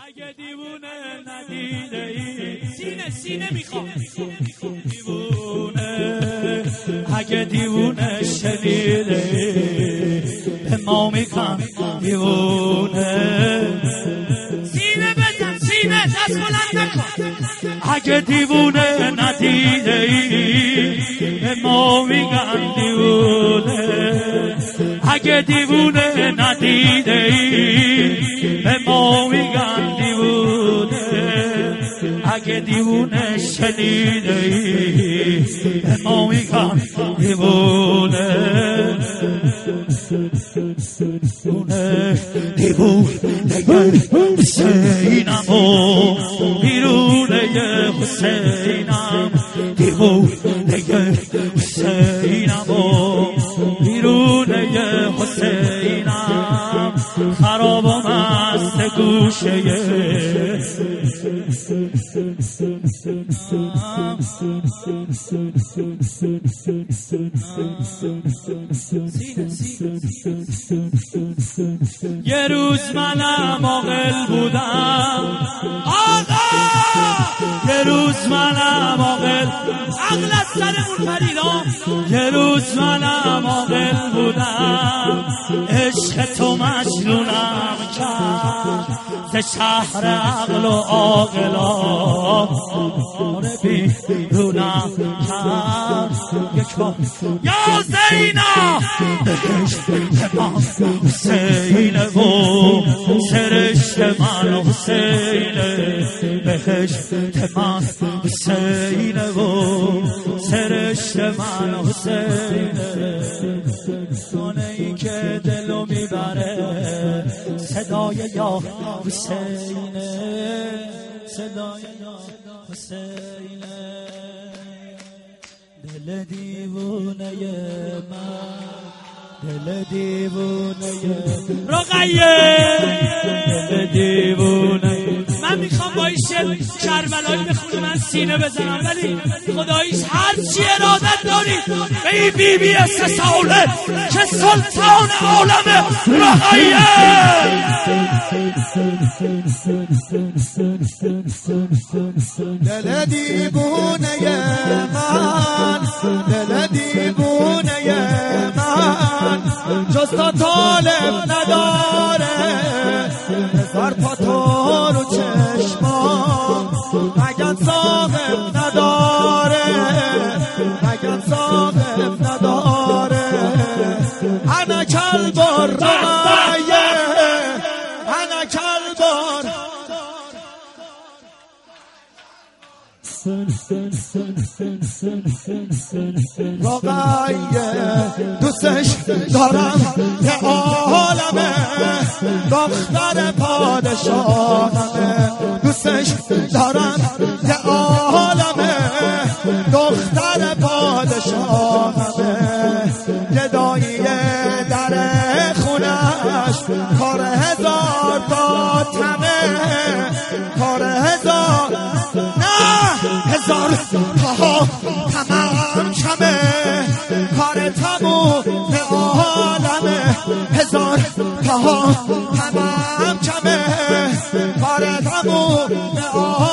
اگه دیوونه ندیده ای سینه میخوام دیوونه اگه دیوونه شنیده به ما میگم دیوونه سینه بزن سینه دست بلند نکن اگه دیوونه ندیده ای به ما میگم دیوونه اگه دیوونه ندیده ای به ما میگن دیوونه اگه دیوونه شنیده ای به ما میگن دیوونه دیوونه حسینمو بیرونه حسینم دیوونه حسینمو بیرونه حسینم خراب و مست گوشه یه روز منم عاقل بودم آقا یه روز منم عاقل عقل از سرمون پریدم یه روز منم عاقل بودم عشق تو مجنونم کرد ز شهر عقل و عاقلان بیرونم کرد یا زینا بهشت من حسینه و سرشت من حسینه بهشت من حسینه و سرشت من حسینه سانه ای که دلو میبره صدای یا حسینه صدای یا حسینه دل دیوونه من دل دیوونه رقیه دل دیوونه من میخوام با این شعر کربلایی بخونم من سینه بزنم ولی خداییش هر چی ارادت دارید به این بی بی ساله که سلطان عالم رقیه دل دیوونه من دل دیوونه من جز تا طالب نداره هزار پا تو رو چشمان مگن صاحب نداره مگن صاحب نداره انا کلبار رقیه انا کلبار رقیه دوستش دارم یه عالمه دختر پادشاهمه دوستش دارم یه عالمه دختر پادشاهمه گداییه در خونش کار هزار تا تمه کار هزار هزار تاها تمام کمه کار تموم عالمه هزار تاها تمام کمه کار تموم عالمه